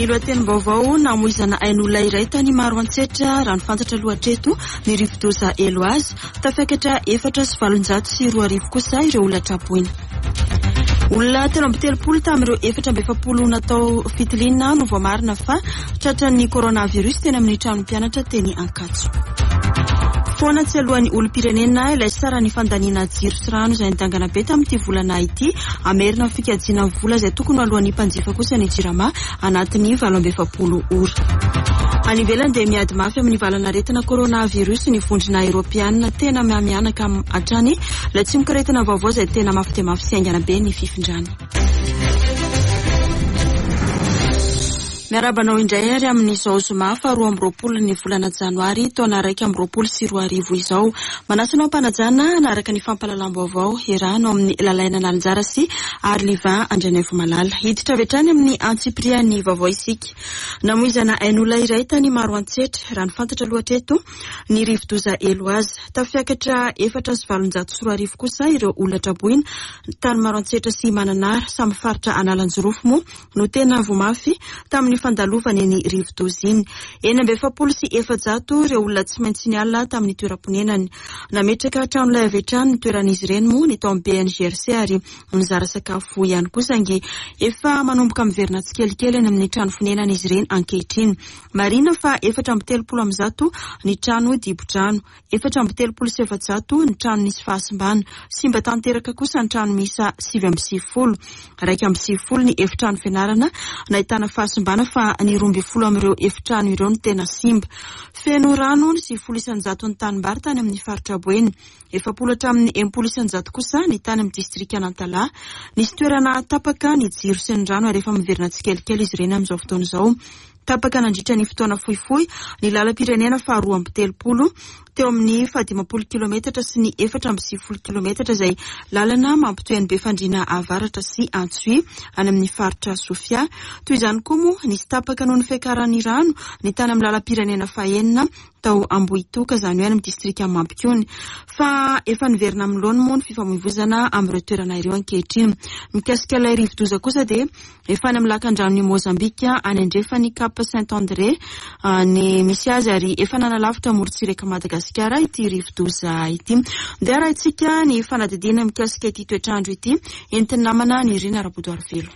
Ny lohatenim-baovao namoizana ain'olona iray tany Maroantsetra raha ny fantatra lohatreto ny rivodoza Eloazy tafakatra 4,740 kosa ireo olona trapoina. Olona 13 tamin'ireo 470 natao fitiliana no voamarina fa tratran'ny coronavirus teny amin'ny trano mpianatra teny Ankatso. Foana tsy alohan'ny olom-pirenena ilay sara ny fandaniana jiro sy rano izay nitangana be tamin'ity volana ity amerina fikajiana vola izay tokony alohan'ny mpanjifa kosa ny jirama anatin'ny 720 ora. Any ivelany dia miady mafy amin'ny valanaretina coronavirus ny vondrona Europiana tena miamianaka hatrany ilay tsy mikaretina vaovao izay tena mafy dia mafy sy aingana be ny fifindrany. Miarabanao indray ary amin'izao zoma fa 20 ny volana janoary taona 2024 izao. Manasanao mpanajana anaraka ny fampalalam-baovao erano amin'ny lalaina nalinjara sy Arlivan Andrianaivo Malala. Hiditra vetrany amin'ny Antsipria ny vaovao isika. Namoizana ain'olona iray tany Maroantsetra raha ny fantatra lohatreto ny rivodoza Eloazy tafiakatra 4,740 kosa ireo olona traboina tany Maroantsetra sy Mananara samy faritra Analanjorofo moa no tena vomafy tamin'ny fandalovany ny rivodoza iny. 700 sy 700 ireo olona tsy maintsy niala tamin'ny toeram-ponenany. Nametraka trano lay avy hatrany ny toeran'izy ireny moa ny tao amin'ny BNGRC ary mizara sakafo ihany kosa sangy efa manomboka miverina tsikelikely eny amin'ny trano fonenan'izy ireny ankehitriny. Marina fa 430 ny trano dibo-trano, 437 ny trano misy fahasimbana, simba tanteraka kosa ny trano misa 750, 250 ny efitrano fianarana nahitana fahasimbana fa ny 12 amin'ireo efitrano ireo no tena simba. Feno rano sy 100 ny tanimbary tany amin'ny faritra Boeny, 70 amin'ny 100 kosa ny tany amin'ny distrika Nantala. Nisy toerana tapaka ny jiro sy ny rano rehefa miverina tsikelikely izy ireny amin'izao fotoana izao. Tapaka nandritra ny fotoana fohifohy ny lalam-pirenena fa 20 teo amin'ny 10 kilometatra sy ny 420 kilometatra izay lalana mampitoy ny Befandriana Avaratra sy Antsuy any amin'ny faritra Sofia. Toy izany koa moa nisy tapaka noho ny fiakaran'ny rano ny tany amin'ny lalam-pirenena fahenina tao Ambohitoka izany hoe amin'ny distrika Mampikony. Fa efa niverina amin'ny laona moa ny fifamoivoizana amin'ireo toerana ireo ankehitriny. Mikasika ilay rivodoza kosa dia efa any amin'ny lakan-drano ny Mozambika any andrefany Cap Saint-André ny misy azy ary efa nanalavitra morontsiraka Madagasikara ity rivodoza ity. Dia raha itsika ny fanadidina mikasika ity toetrandro ity entin'ny namana ny Rina Rabodoarvelo.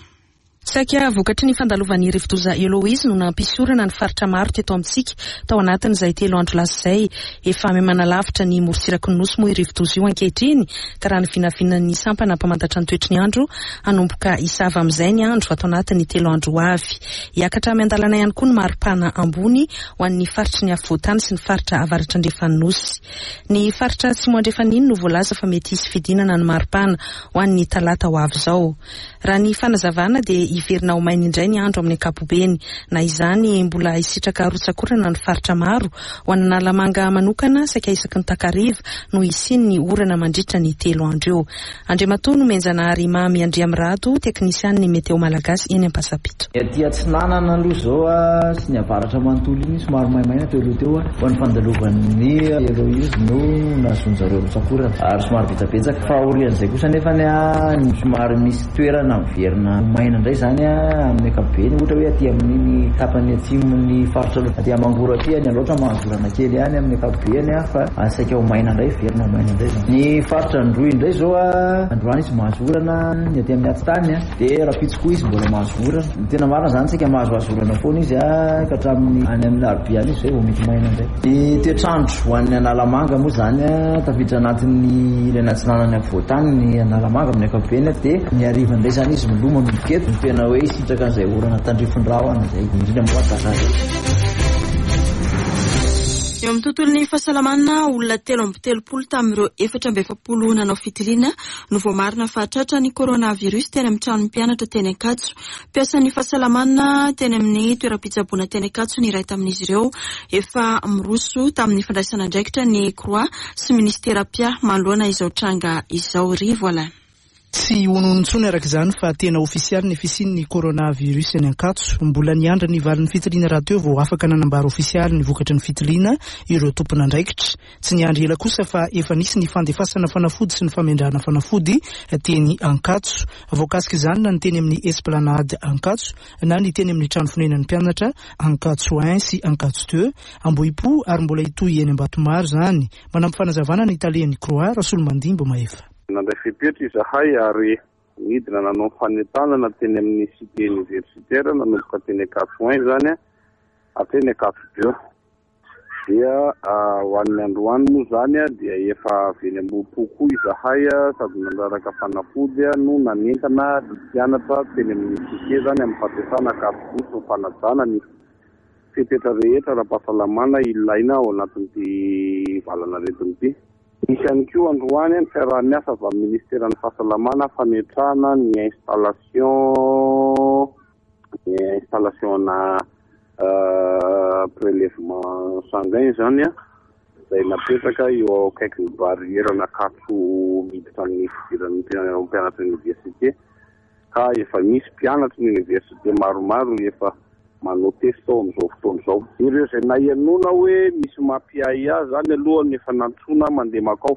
Saika vokatry ny fandalovan'ny rivodoza Eloizy no nampisorana ny faritra maro teto amintsika tao anatin'izay 3 andro lasa izay. Efa manalavitra ny morontsiraky ny nosy moa rivodoza io ankehitriny ka raha ny vinavinan'ny sampana mpamantatra ny toetry ny andro anomboka isava amin'izay ny andro atao anatin'ny 3 andro avy. Iakatra miandalana ihany koa ny maripana ambony ho an'ny faritry ny afovoantany sy ny faritra avaratra andrefanosy. Ny faritra tsy moandrefaniny no voalaza fa mety hisy fidinana ny maripana ho an'ny talata ho avy izao. Raha ny fanazavana dia iverina ho mainy indray ny andro amin'ny ankapobeny, na izany mbola isitraka rotsakorana ny faritra maro ho anana lamanga manokana saika isaky ny takariva no isiny ny orana mandritra ny 3 andro eo. Andriamatoa no menjana ary mamy Andriamirato teknisian'ny meteo malagasy eny Ampasapito. Ety Atsinanana aloha zao sy ny avaratra manontolo iny somary maimaina teo aloha teo ho ny fandalovan'ny Eloizy no nazonjareo rotsakorana ary somary betsabetsaka fa orian'izay kosa nefa ny somary misy toerana miverina maina indray zany amin'ny ankapobeny ohatra hoe aty amin'ny tapany atsimon'ny faritra aty Mangoro aty ny loatra mahazorana kely ihany amin'ny ankapobeny fa asaika ho maina indray verina ho maina indray zany. Ny faritra Androy indray zao Androany izy mahazorana ny aty amin'ny Atitany dia Rapitsikoa izy mbola mahazorana. Ny tena marina zany tsika mahazo azorana foana izy ka hatramin'ny any amin'ny Arabiany izy zay vao mety maina indray. Ny toetrandro ho an'ny Analamanga moa zany tafiditra anatin'ny ilay natsinanany afovoantany ny Analamanga amin'ny ankapobeny dia ny ariva indray zany izy miloma miketo tena hoe isitraka an'izay orana tandrifondrahona izay indrindra moa Eo amin'ny tontolon'ny fahasalamana olona 13 tamin'ireo 470 nanao fitiliana no voamarina fa tratra ny coronavirus teny amin'ny trano mpianatra teny Ankatso. Mpiasan'ny fahasalamana teny amin'ny toeram-pitsaboana teny Ankatso ny iray tamin'izy ireo efa miroso tamin'ny fandraisana andraikitra ny Croix sy ministera pia manoloana izao tranga izao ry voilà. Tsy hononontsony araka izany fa tena ofisialy ny fisian'ny coronavirus ny Ankatso. Mbola niandra ny valin'ny fitiliana raha teo vao afaka nanambara ofisialy ny vokatry ny fitiliana ireo tompon'andraikitra. Tsy niandry ela kosa fa efa nisy ny fandefasana fanafody sy ny famindrana fanafody teny Ankatso. Voakasika izany na ny teny amin'ny Esplanade Ankatso na ny teny amin'ny trano fonenan'ny mpianatra Ankatso 1 sy Ankatso 2, Ambohipo ary mbola hitohy eny Ambatomaro zany. Manampy fanazavana ny Italian'ny Croix Rasolomandimbo Mahefa. Nandray fepetra izahay ary midina nanao fanetanana teny amin'ny cité universitaire nanomboka teny Ankatso 1 zany ateny Ankatso 2 dia ho an'ny androany moa zany dia efa avy Ambohipo izahay sady manaraka fanafody no nanentana mpianatra teny amin'ny cité zany amin'ny fampiasana Ankatso fanajana ny fepetra rehetra ara-pahasalamana ilaina ao anatin'ity valana retin'ity. Misy ihany koa androany ny fiaraha-miasa avy amin'ny ministeran'ny fahasalamana fametrahana ny installation na prélèvement sanguin zany izay napetraka eo akaikin'ny barrière Ankatso miditra amin'ny fidiran'ny mpianatra université ka efa misy mpianatra ny université maromaro efa manao test ao amin'izao fotoana izao. Ireo izay nahenona hoe misy mampiahy azy zany aloha efa nantsona mandeha makao.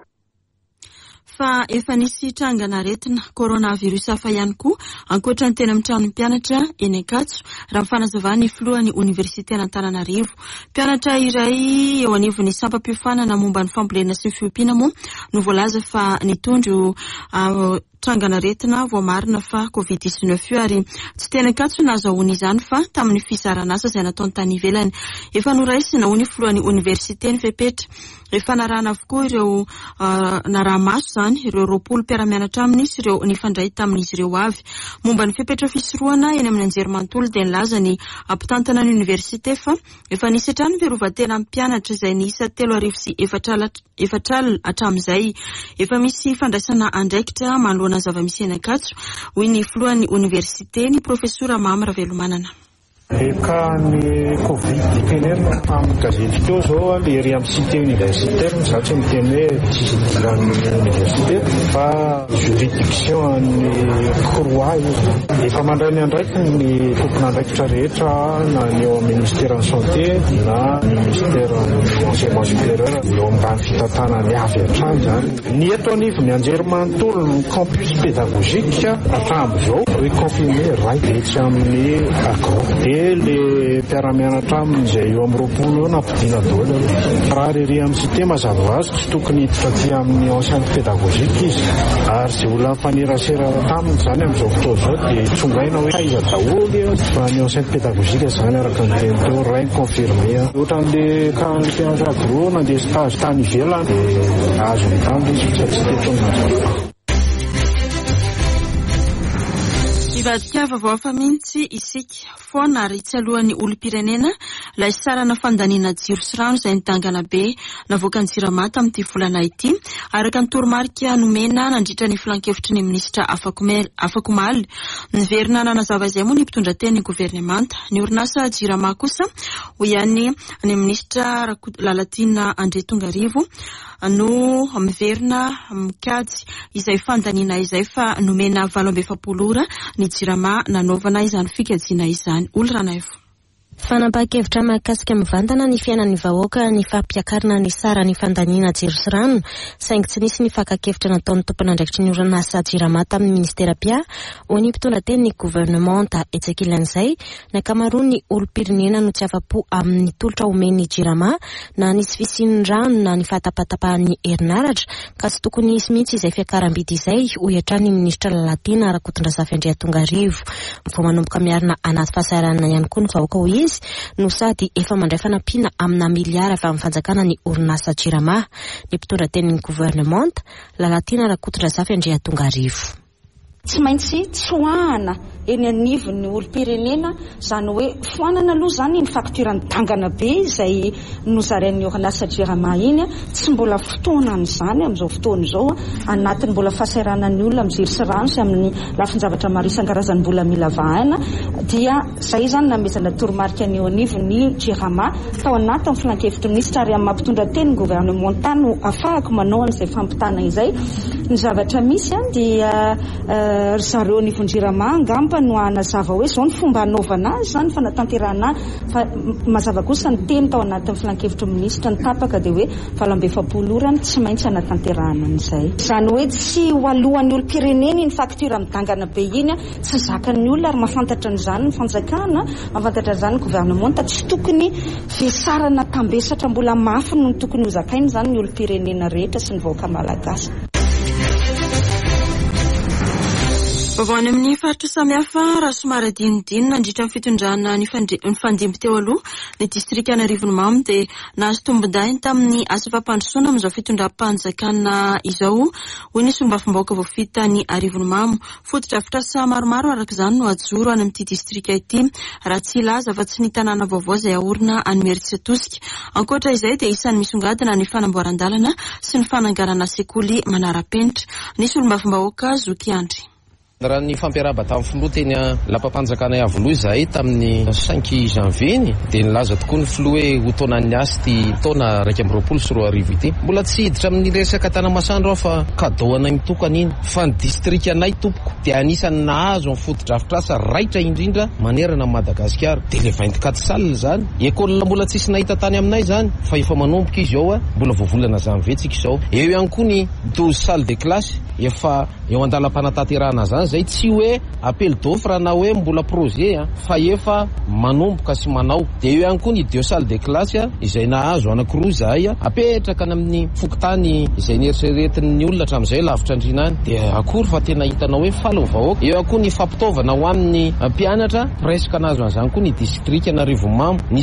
Fa efa nisy trangan'aretina coronavirus hafa ihany koa ankoatra ny tena amin'ny trano mpianatra eny Ankatso raha fanazavana ny filohan'ny université Antananarivo. Mpianatra iray eo anivon'ny sampam-piofanana momba ny fambolena sy ny fiompiana moa no voalaza fa nitondro trangan'aretina vao marina fa COVID-19 io ary tsy tena Ankatso nahazoany izany fa tamin'ny fizarana asa izay nataony tany ivelany. Efa noraisina hoy ny filohan'ny université ny fepetra. Efa narana avokoa ireo naramaso zany ireo 20 mpiara-mianatra aminy sy ireo nifandray tamin'izy ireo avy. Momba ny fepetra fisorohana eny amin'ny anjerimanontolo dia nilaza ny ampitantana ny université fa efa nisy hatrany fiarovan-tena mpianatra izay niisa 3 sy 4 alina hatramin'izay. Efa misy fandraisana andraikitra manoloana zava-misy eny Ankatso hoy ny filohan'ny université ny profesora Mamra Velomanana. Eka ny Covid tenena amin'ny gazety teo zao le ry amin'ny cité universitaire satria miteny hoe tsisy diran'ny université fa juridiction ny Croix efa mandray ny andraikitra ny tompon'andraikitra rehetra na ny eo amin'ny ministère santé na ny ministère enseignement supérieur eo ambany fitantanany avy hatrany zany. Ny eto anivon'ny anjerimanontolo ny campus pédagogique hatramin'izao hoe confirmé ray etsy amin'ny Accra. Le mpiara-mianatra amin'izay eo amin'ny 20 nampidiana daholo. Raha rery amin'ny cité mazava ho azy tsy tokony hiditra aty amin'ny enceinte pédagogique izy ary izay olona mifanerasera taminy zany amin'izao fotoana izao dia tsongaina hoe aiza daholo fa ny enceinte pédagogique zany araka ny teny teo ray ny confirmé. Ohatran'le mpianatra gros nandeha stage tany ivelany dia azo mitandro izy tsy tetona. Ivadika vaovao hafa mihitsy isika foana ary tsy alohan'ny olom-pirenena ilay sarana fandaniana jiro sy rano izay nitangana be navoaka ny Jirama tamin'ity volana ity araka ny toromarika nomena nandritra ny filan-kevitry ny minisitra Afakomaly. Niverina nanazava izay moa ny mpitondra teny ny governemanta. Ny orinasa Jirama kosa ho ihany ny minisitra Lalatina André Tongarivo no miverina mikady izay fandaniana izay fa nomena 7 ora ny Jirama nanaovana izany fikajiana izany. Olranaivo. Fanapa-kevitra mahakasika mivantana ny fiainan'ny vahoaka ny fampiakarana ny sara ny fandaniana jiro sy rano saingy tsy nisy ny faka-kevitra nataon'ny tompon'andraikitry ny orinasa Jirama tamin'ny ministera pia ho ny mpitondra teny ny gouvernemanta etsekilan'izay ny ankamaroany olom-pirenena no tsy afa-po amin'ny tolotra omeny Jirama na nisy fisian'ny rano na ny fahatapatapahan'ny herinaratra ka tsy tokony isy mihitsy izay fiakaram-bidy izay ho hiatrany ny ministra Lalatina Rakotondrazafy Andrea Tongarivo. Vao manomboka miarina anaty fahasahiranana ihany koa ny vahoaka ho izy no sady efa mandray fanampiana amina miliara avy amin'ny fanjakana ny orinasa Jirama. Ny mpitondra tenin'ny gouvernemanta Lalatina Rakotondrazafy Andrea Tongarivo. tsy maintsy tsoahana eny anivon'ny olo-pirenena zany hoe foanana aloha zany ny faktura nitangana be izay nozarain'ny orinasa JIRAMA iny tsy mbola fotoana an'izany amin'izao fotoana izao anatin'ny mbola fahasahiranan'ny olona amin'ny jiro sy rano sy amin'ny lafin-javatra maro isan-karazany mbola mila vahana dia zay zany namezana toromarika an'eo anivon'ny JIRAMA tao anatin'ny filan-kevitry minisitra ary amin'ny mampitondra teny ny gouvernemental no afahako manao an'izay fampitana izay ny zavatra misy dia zareo nivon'ny JIRAMA angamba no anazava hoe zao ny fomba anaovana azy zany fanatanterahana fa mazava kosa ny teny tao anatin'ny filan-kevitry minisitra ny tapaka dia hoe valambefapolorany tsy maintsy anatanterahana an'izay zany hoe tsy ho alohan'ny olo-pirenena ny faktura midangana be iny tsy zakan'ny olona ary mahafantatra n'izany ny fanjakana mahafantatra n'izany ny gouvernementa tsy tokony vesarana tambesatra mbola mafy no tokony ho zakainy zany ny olo-pirenena rehetra sy ny vahoaka malagasy. Vavao any amin'ny faritra samihafa raha somary adinodinina nandritra ny fitondrana ny fandimby teo aloha ny distrika ana Rivonimamy dia nahazo tombon-dainy tamin'ny asa fampandrosoana amin'izao fitondram-panjakana izao hoy ny sombafombaoka voafita ny Rivonimamy. Foto-drafitrasa maromaro araka izany no ajoro any amin'ity distrika ity raha tsy ilaza fa tsy ny tanàna vaovao izay ahorina any Meritsetosika. Ankoatra izay dia isan'ny misongadina ny fanamboaran-dalana sy ny fananganana sekoly manara-penitra. Nisy olombafombaoka Zokiandry. Raha ny fampiaraba tamin'ny filoha teny lapam-panjakana Iavoloha izahay tamin'ny 5 janvier dia nilaza tokoa ny filoha hoe ho taonan'ny asy ty taona 2024 ity. Mbola tsy hiditra amin'ny resaka tana-masoandro aho fa kadao anay mitokana iny fa ny distrika anay tompoko dia anisany nahazo amin'ny foto-drafitrasa raitra indrindra manerana Madagasikara dia le 24 salle zany ekôlina mbola tsisy nahita tany aminay zany fa efa manomboka izy ao mbola voavolana janvier tsika izao. Eo ihany koa ny 12 salle de classe efa eo andalam-panatanterahana zany zay tsy hoe appel d'offre na hoe mbola projet fa efa manomboka sy manao. Dia eo ihany koa ny 2 salle de classe izay nahazo anankiroa zahay apetraka amin'ny fokotany izay nieritreretin'ny olona hatramin'izay lavitra andrina any dia akory fa tena hitanao hoe falo vahoaka. Eo ihany koa ny fampitaovana ho amin'ny mpianatra presque nahazo an'izany koa ny distrika na Rivomamy ny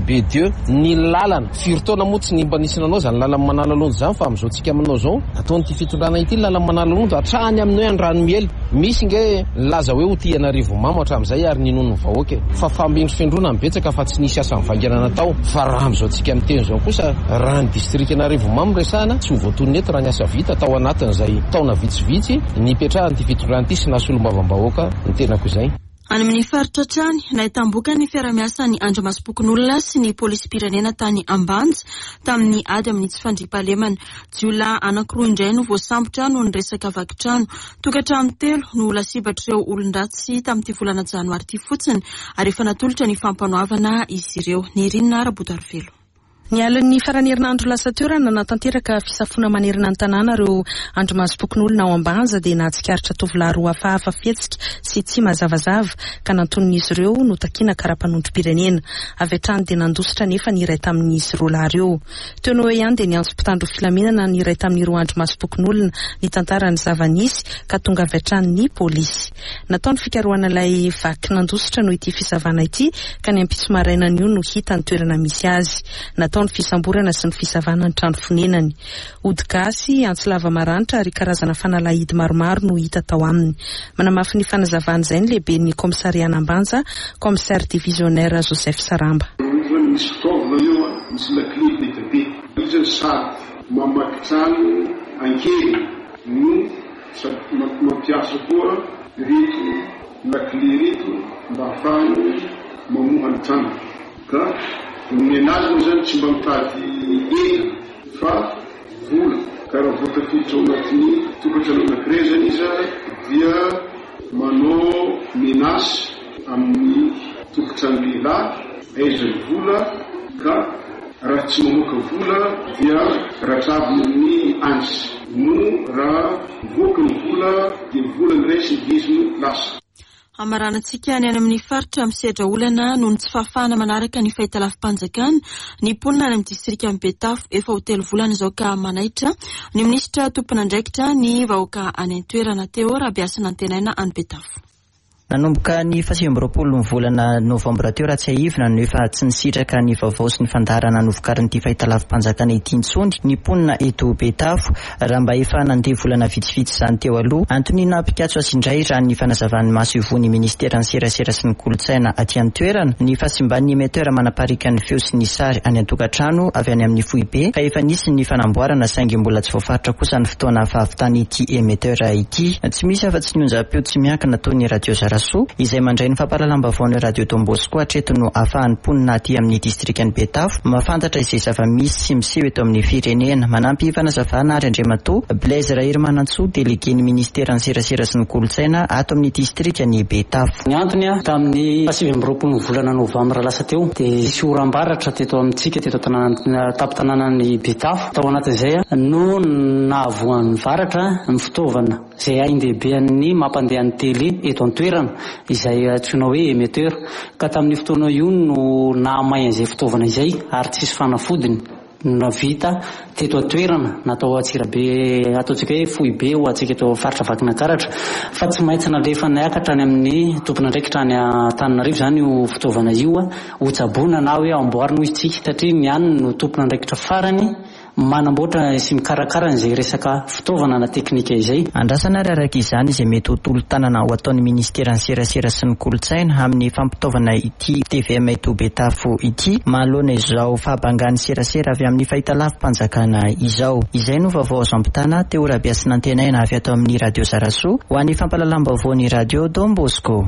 CSB2 ny lalana firtaona moa tsy nimba nisy nanao zany lalana Manalalondo zany fa amin'izao tsika aminao zao ataon'ity fitondrana ity lalana Manalalondo hatrany amin'ny hoe Andranomiely misy nge laza hoe hotiana Rivomamy hatramin'izay ary ninon'ny vahoaka fa fambindro fendrona mibetsaka fa tsy nisy asa mivangana natao fa raha amin'izao tsika miteny zao kosa raha ny distrika na Rivomamy resahana tsy ho voaton'ny eto raha ny asa vita tao anatin'izay taona vitsivitsy nipetrahan'ity fitondrana ity sy nasolombavambahoaka ny tenako izay. Any amin'ny faritra trany nahitam-boka ny fiara-miasa ny Andriamasipokin'olona sy ny polisy-pirenena tany Ambanja tamin'ny ady amin'ny tsy fandriam-pahalemana. Jiolahy anankiroa indray no voasambotra noho ny resaka vakitrano. Tokantrano 3 no lasibatr'ireo olon-dratsy tamin'ity volana janoary ity fotsiny ary efa natolotra ny fampanoavana izy ireo. Nirina Rabotarvelo. Ny alan'ny farany herinandro lasa teo raha natanteraka fisafona manerana ny tanàna ireo Andriamasipokin'olona ao Ambanja dia nahatsikaritra tovolahy roa hafahafa fihetsika sy tsy mazavazava ka nantonon'izy ireo no takiana karapanondrom-pirenena. Avy hatrany dia nandositra nefa ny iray tamin'izy roa lahy ireo. Teo no ihany dia niantso mpitandro filaminana ny iray tamin'ireo Andriamasipokin'olona ny tantarany zava-nisy ka tonga avy hatrany ny polisy. Nataony fikarohana ilay vaky nandositra no ity fisavana ity ka ny ampitso maraina io no hita ny toerana misy azy. Ny fisamborana sy ny fisavana ny trano fonenany. Ody gasy, antsilava maranitra ary karazana fanalahidy maromaro no hita tao aminy. Manamafy ny fanazavana izay ny lehiben'ny komissariana Ambanja, commissaire divisionnaire Joseph Saramba. Misy fitaovana io misy lakle be izy sady mamaky trano ankely no mampiasa koa reto lakle reto mba ahafahany mamoha ny trano ka ny anazy moa zany tsy mba mitady entana fa vola ka raha voatafiditra ao anatin'ny tokantrano anankiray zany izy dia manao menasy amin'ny tokantrano lehilahy aizany vola ka raha tsy mamoaka vola dia ratraviny amin'ny ansy no raha voaka ny vola dia vola ny ray sy ny diziny lasa. Amaranantsika ny any amin'ny faritra misedra olana noho ny tsy fahafahana manaraka ny fahitalafi-panjakana ny mponina any amin'ny distrika Betafo efa ho 3 volana izao ka manaitra ny minisitra tompon'andraikitra ny vahoaka any an-toerana teo raha biasana ny tenaina any Betafo. Nanomboka ny 20 volana Novambra teo raha tsy haivina no efa tsy nisitraka ny vaovao sy ny fandarana novokarin'ity fahitalavam-panjakana ity intsony ny mponina eto Betafo raha mba efa nandeha volana vitsivitsy izany teo aloha. Antonina Pikatso azy indray raha ny fanazavan'ny maso ivony ministeran'ny serasera sy ny kolotsaina aty an-toerana ny fahasimban'ny émetteur manaparika ny feo sy ny sary any an-tokantrano avy any amin'ny foibe ka efa nisy ny fanamboarana saingy mbola tsy voafaritra kosa ny fotoana fahavitany ity émetteur ity. Tsy misy afa-tsy ny onjam-peo tsy miankina ataony radio Zaraso izay mandray ny fampahalalam-baovao ny radio Don Bosco hatreto no ahafahan'ny mponina aty amin'ny distrikany Betafo mahafantatra izay zava-misy sy miseho eto amin'ny firenena. Manampy fanazavana ary Andriamato Blaise Rairimanantsoa delegen'ny ministeran'ny serasera sy ny kolotsaina ato amin'ny distrikany Betafo. Ny antony tamin'ny 20 volana Novambra lasa teo dia sy oram-baratra teto amintsika teto tanànan'ny Betafo. Tao anatin'izay no nahavoan'ny varatra ny fitaovana izay aindehibean'ny mampandeha ny tele eto an-toerana izay antsoina hoe émetteur ka tamin'ny fotoana io no nahamay an'izay fitaovana izay ary tsisy fanafodiny na vita teto an-toerana natao Atsirabe ataontsika hoe foibe ho atsika eto faritra Vakinankaratra fa tsy maintsy nalefa niakatra any amin'ny tompona ndraikitra any Antananarivo zany io fitaovana io ho tsaboana na hoe amboarina izy tsika satria ny any no tompona ndraikitra farany manamboatra sy mikarakara izay resaka fitaovana na teknika izay. Andrasana araka izany izay mety ho tolo-tanana ho ataon'ny ministeran'ny serasera sy ny kolotsaina amin'ny fampitaovana ity TVM eto Betafo ity mahalona izao fahabangan'ny serasera avy amin'ny fahitalavam-panjakana izao. Izay no vaovao azo ampitana teo Rabiasina antenaina avy ato amin'ny radio Zaraso ho an'ny fampahalalam-baovao ny radio Don Bosco.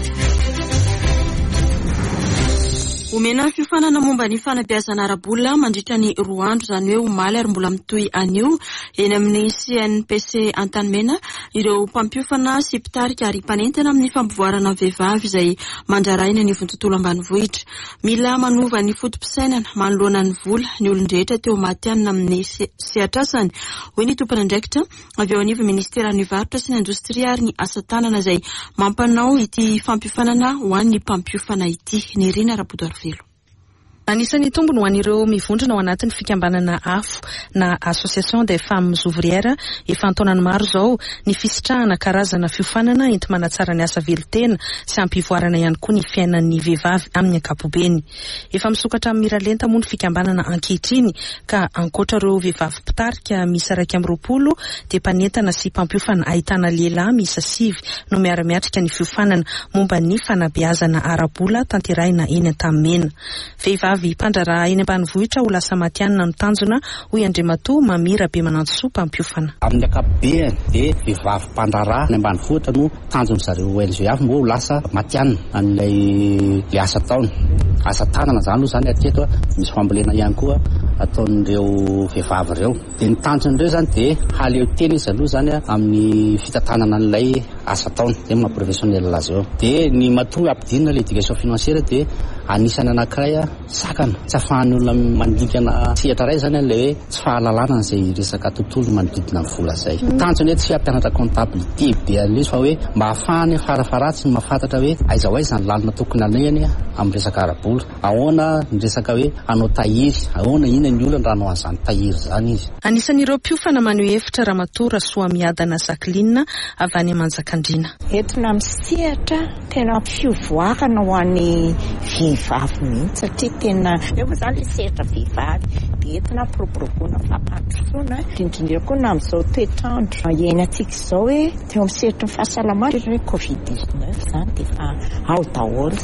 Omena fiofanana momba ny fanabeazana ara-bola mandritra ny 2 andro zany hoe omaly ary mbola mitohy anio eny amin'ny CNPC Antanimena ireo mpampiofana sy mpitarika ary mpanentana amin'ny fampivoarana vehivavy izay mandraraina ny tontolo ambanivohitra. Mila manova ny fotom-pisainana manoloana ny vola ny olon-drehetra teo matianina amin'ny sehatrasany hoy ny tompon'andraikitra avy eo anivy ministeran'ny varotra sy ny indostria ary ny asa tanana izay mampanao ity fampiofanana ho an'ny mpampiofana ity. Ny Rina Rabodarvelo. Anisan'ny tombony ho an'ireo mivondrona ao anatin'ny fikambanana afo na Association des Femmes Ouvrières efa antaonany maro zao ny fisitrahana karazana fiofanana enti manatsara ny asa velotena sy ampivoarana ihany koa ny fiainan'ny vehivavy amin'ny ankapobeny. Efa misokatra amin'ny miralenta moa ny fikambanana ankehitriny ka ankoatrareo vehivavy mpitarika misy 220 dia mpanentana sy mpampiofana ahitana lehilahy miisa 5 no miara-miatrika ny fiofanana momba ny fanabeazana ara-bola tanterahina eny Antanimena. Vehivavy mpandraraha eny ambanivohitra ho lasa matianina no tanjona hoy Andriamato Mamira Bemanantsoa mpampiofana. Amin'ny ankapobeny dia vehivavy mpandraraha any ambanivohitra no tanjona zareo ONG avy mbo ho lasa matianina amin'ilay asa taona. Asa tanana zany aloha zany ateto misy fambolena ihany koa ataon'ireo vehivavy ireo. Dia ny tanjon'ireo zany dia haleo tena izy aloha zany amin'ny fitantanana an'ilay asa taona zay maha professionnel azy eo. Dia ny matoa ampidinina ilay éducation financière dia anisany anankiray sakana tsy afahan'ny olona mandikana sehatra ray zany ilay hoe tsy fahalalana izay resaka tontolo manodidina ny vola izay. Tanjony hoe tsy hampianatra comptabilité be an'izy fa hoe mba ahafahany farafaratsy mahafantatra hoe aiza ho aiza ny lalina tokony anehany amin'ny resaka ara-bola. Ahoana ny resaka hoe anao tahiry, ahoana ina ny olona raha anao an'izany tahiry zany izy. Anisan'ireo mpiofana maneho hevitra Ramatora Soamiadana Jacqueline avy any Manjakandriana. Entina misehatra tena fiovoarana ho an'ny vehivavy mihitsy satria tena eo zany sehatra vehivavy dia entina propropona fampandrosoana indrindra koa na amin'izao toetrandro iainantsika izao hoe teo amin'ny sehatra ny fahasalamana hoe Covid-19 zany dia efa ao daholo.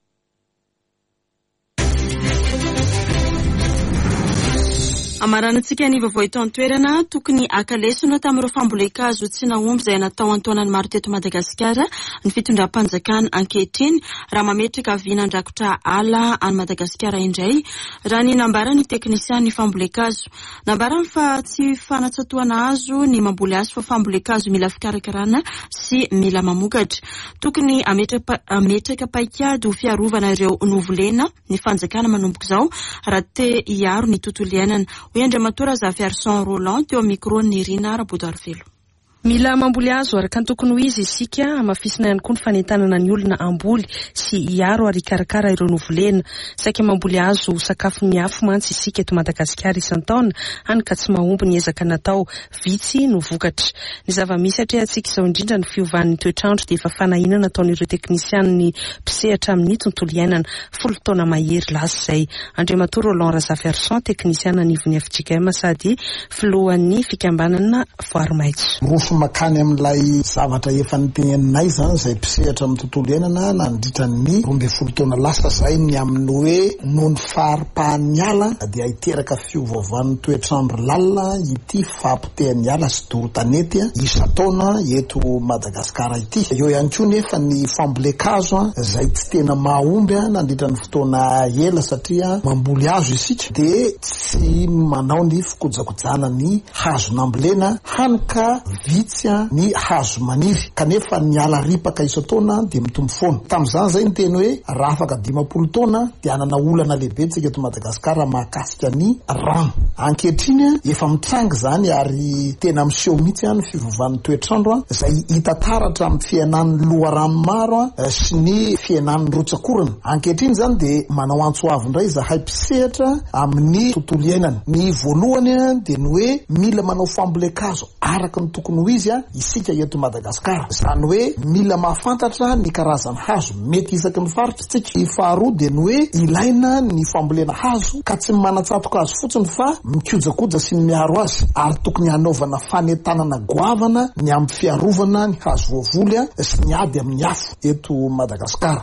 Amaranantsika ny vaovao eto an-toerana tokony akalesona tamin'ireo famboleka-hazo tsy naomby izay natao antaonany maro teto Madagasikara ny fitondram-panjakana ankehitriny raha mametraka vinandrakotra ala any Madagasikara indray raha ny nambarany teknisian'ny famboleka-hazo. Nambarany fa tsy fanatsatoana azo ny mamboly azy fa famboleka-hazo mila fikarakarana sy mila mamokatra. Tokony ametraka paikady ho fiarovana ireo novolena ny fanjakana manomboka izao raha te hiaro ny tontolo iainana. Hoy Andriamatora Zafiarson Roland teo micro ny Rina Rabodarvelo. Mila mamboly azo araka ny tokony ho izy isika amafisina ihany koa ny fanentanana ny olona amboly sy hiaro ary karakara ireo novolena. Saika mamboly azo sakafo miafo mantsy isika eto Madagasikara isan-taona hany ka tsy mahomby ny ezaka natao vitsy no vokatra. Ny zava-misy atrehantsika izao indrindra ny fiovan'ny toetrandro dia efa fanahina nataon'ireo teknisian'ny mpisehatra amin'ny tontolo iainana 10 taona mahery lasa izay. Andriamatoa Roland Razaferson teknisiana anivon'ny FJKM sady filohan'ny fikambanana Voarimaitso. Rofo makany amin'ilay zavatra efa nitenenay zany izay mpisehatra amin'ny tontolo iainana nandritra ny 12 taona lasa zay ny amin'ny hoe noho ny faharipahan'ny ala dia hiteraka fiovaovan'ny toetrandro lalina ity fahampitehan'ny ala sy doro-tanety isa-taona eto Madagasikara ity. Eo ihany koa nefa ny fambolekazo izay tsy tena mahomby nandritra ny fotoana ela satria mamboly hazo isika dia tsy manao ny fikojakojana ny hazo nambolena hanika vitsy ny hazo maniry kanefa ny ala ripaka isa-taona dia mitombo foana. Tamin'izany zay ny teny hoe raha afaka 50 taona dia anana olana lehibe tsika eto Madagasikara mahakasika ny rano. Ankehitriny efa mitranga zany ary tena miseho mihitsy ny fivovan'ny toetrandro izay hita taratra amin'ny fiainan'ny loharano maro sy ny fiainan'ny rotsakorana. Ankehitriny zany dia manao antsoavy indray zahay mpisehatra amin'ny tontolo iainana. Ny voalohany dia ny hoe mila manao fambolekazo araka ny tokony ho izy isika eto Madagasikara. Izany hoe mila mahafantatra ny karazany hazo mety isaky ny faritra tsika. Faharoa dia ny hoe ilaina ny fambolena hazo ka tsy manatsatoka azy fotsiny fa mikojakoja sy ny miaro azy ary tokony hanaovana fanentanana goavana ny amin'ny fiarovana ny hazo voavoly sy ny ady amin'ny afo eto Madagasikara.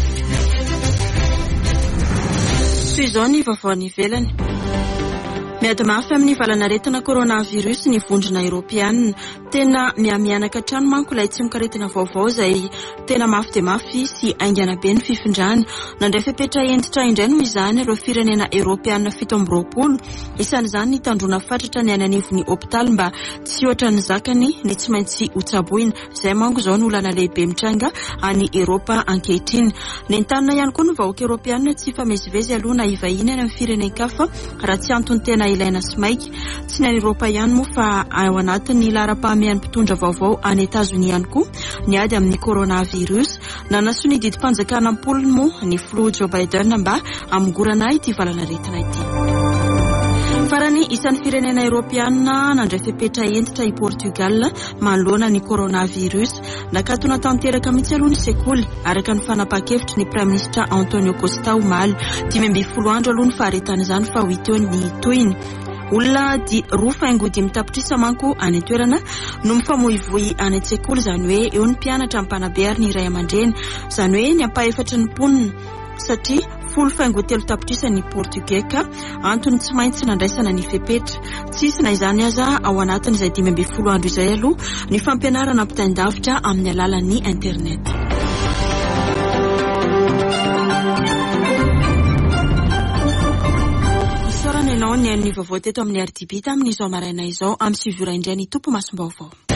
Izao ny vaovao ivelany. Miady mafy amin'ny valanaretina coronavirus ny vondrona Europeanina. Tena miamianaka trano manko ilay tsy mikaretina vaovao izay tena mafy dia mafy sy aingana be ny fifindrany. Nandray fepetra entitra indray noho izany ireo firenena Europeanina 7 isan'izany ny tandrona fatratra ny ananivon'ny hôpitaly mba tsy ohatra ny zakany ny tsy maintsy hotsaboina. Izay manko izao ny olana lehibe mitranga any Eropa ankehitriny. Nentanina ihany koa ny vahoaka Europeanina tsy famezivezy aloha na ivahiny any amin'ny firenenkafa raha tsy antony tena ilaina sy maika. Tsy ny Eropa ihany moa fa ao anatin'ny laharam-pahamehan'ny mpitondra vaovao any Etazonia ihany koa ny ady amin'ny coronavirus. Nanasoa ny didim-panjakana ampolony moa ny filoha Joe Biden mba amogorana ity valanaretina ity. Farany isan'ny firenena Europeanina nandray fepetra entitra i Portugal manoloana ny coronavirus. Nakatona tanteraka mihitsy aloha ny sekoly araka ny fanapa-kevitra ny Prime Ministre Antonio Costa omaly 10 andro aloha ny faharetana izany fa 8 eo ny toiny. Olona di rofaingo 10 tapitrisa manko any toerana no mifamoivoy any an-tsekoly izany hoe eo ny mpianatra ampanabe ary ny iray aman-dreny izany hoe ny ampaha-efatra ny mponina satria 10 tapitrisa ny Portugais ka antony tsy maintsy nandraisana ny fepetra. Tsisy na izany aza ao anatiny izay 12 andro izay aloha ny fampianarana ampitain-davitra amin'ny alalan'ny internet. Isaorana ianao ny vaovao teto amin'ny RTB tamin'izao maraina izao amin'ny 7 indray ny tompo masom-baovao.